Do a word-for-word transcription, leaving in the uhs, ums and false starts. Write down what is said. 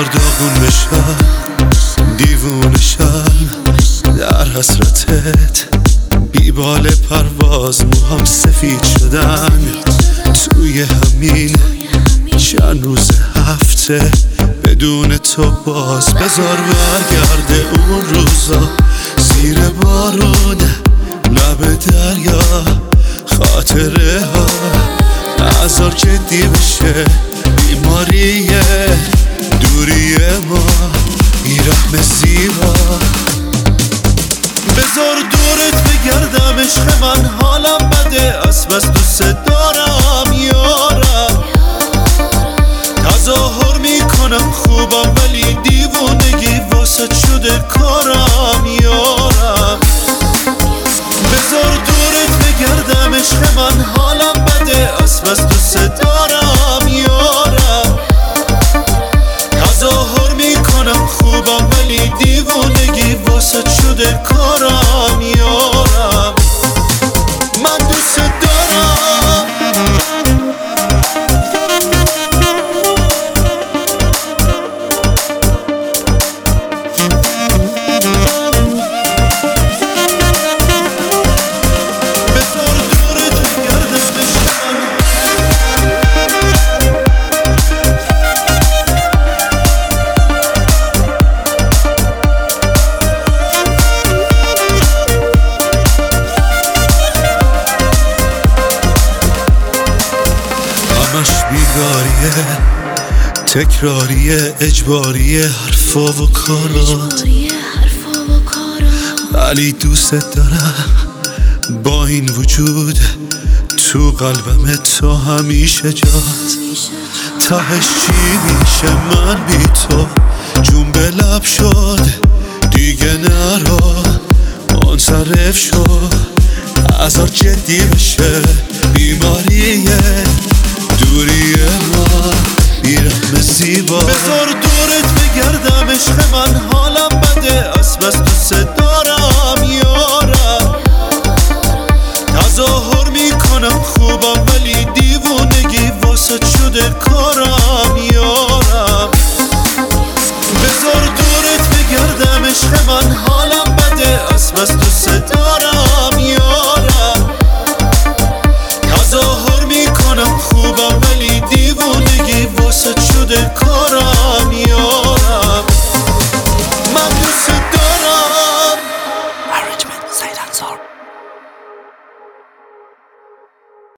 بذار داغون بشم، دیوونه شم در حسرتت. بیبال پرواز موهام سفید شدن توی همین چند روز هفته بدون تو. باز بذار برگرده اون روزا زیر بارون لب دریا، خاطره ها نذار جدی بشه بیماریه دوری ما بیرحم زیبا. بذار دورت بگردم عشق من، حالم بده از بس دوست دارم یارم. تظاهر میکنم خوبم ولی دیوونگی واسه شده کارم یارم. بذار دورت بگردم عشق من، حالم بده از بس دوست دارم یارم. تظاهر میکنم خوبم ولی دیوونگی واسه شده کارم یارم. من دوست دارم. بیگاریه تکراریه اجباریه حرفا و کارات، ولی دوست دارم با این وجود تو قلبم تو همیشه جات. تهش چی میشه من بی تو؟ جون به لب شد دیگه نرو منصرف شد. هزار جدی بشه بیماریه دوری ما بیرحم زیبا. بذار دورت بگردم عشق من، حالم بده از بس دوست دارم یارم. تظاهر میکنم خوبم ولی دیوونگی واسه شده کارم یارم. بذار دورت بگردم عشق من، حالم بده از بس دوست دارم یارم. تظاهر میکنم خوبم ولی دیوونگی واسه شده